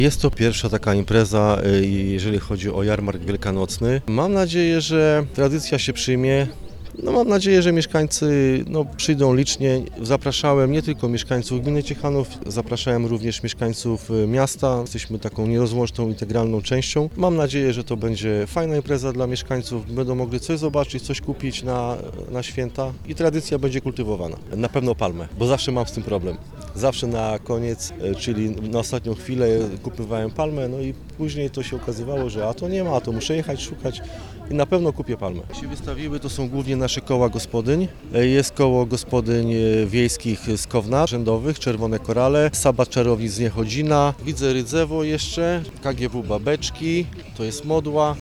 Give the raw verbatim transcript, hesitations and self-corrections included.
Jest to pierwsza taka impreza, y, jeżeli chodzi o jarmark wielkanocny. Mam nadzieję, że tradycja się przyjmie. No mam nadzieję, że mieszkańcy no, przyjdą licznie. Zapraszałem nie tylko mieszkańców gminy Ciechanów, zapraszałem również mieszkańców miasta. Jesteśmy taką nierozłączną, integralną częścią. Mam nadzieję, że to będzie fajna impreza dla mieszkańców. Będą mogli coś zobaczyć, coś kupić na, na święta i tradycja będzie kultywowana. Na pewno palmę, bo zawsze mam z tym problem. Zawsze na koniec, czyli na ostatnią chwilę kupowałem palmę, no i później to się okazywało, że a to nie ma, a to muszę jechać, szukać i na pewno kupię palmę. Się wystawiły, to są głównie nasze koła gospodyń. Jest koło gospodyń wiejskich z Kowna, rzędowych, Czerwone Korale, Sabat Czarownic z Niechodzina, widzę Rydzewo jeszcze, K G W Babeczki, to jest Modła,